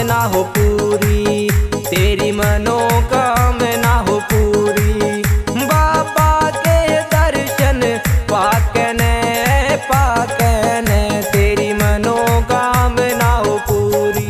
मनोकामना हो पूरी, तेरी मनोकामना हो पूरी। बाबा के दर्शन पाकने पाकने तेरी मनोकामना हो पूरी।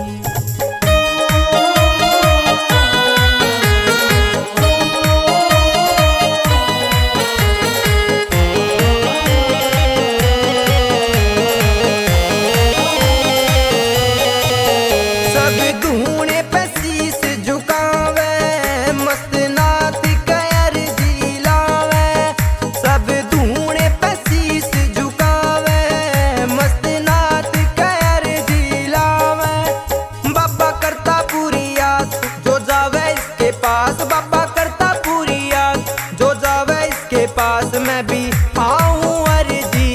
सब धूणे पे शीश झुकावे, मस्त नाथ कर जिलावे। सब धूणे पे शीश झुकावे, मस्त नाथ कर जिलावे। बाबा करता पूरी आस जो जावे इसके पास, बाबा करता पूरी आस जो जावे इसके पास। मैं भी आऊं अर्जी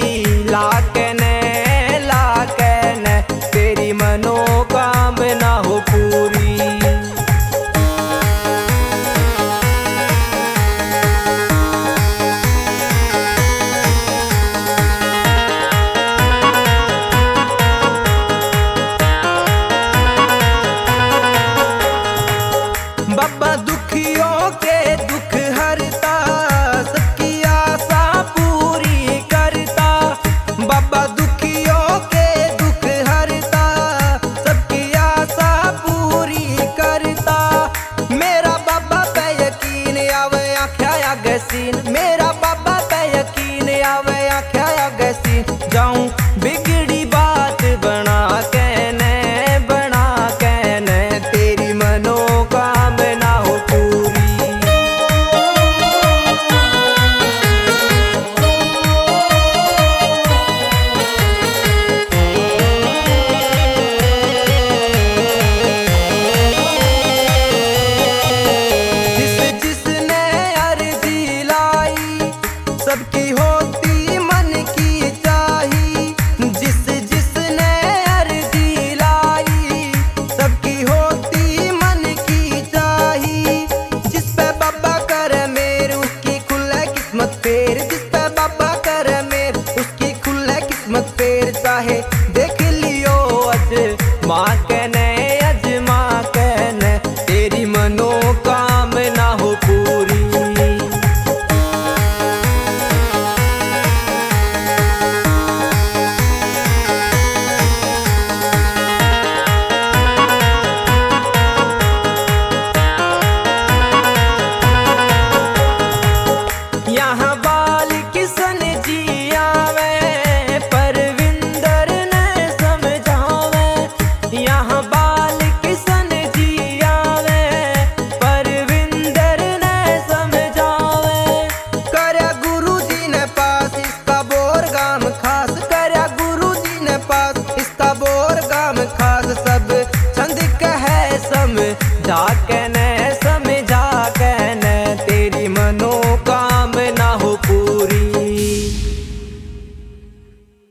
लाकने लाकने तेरी मनोकामना हो पूरी।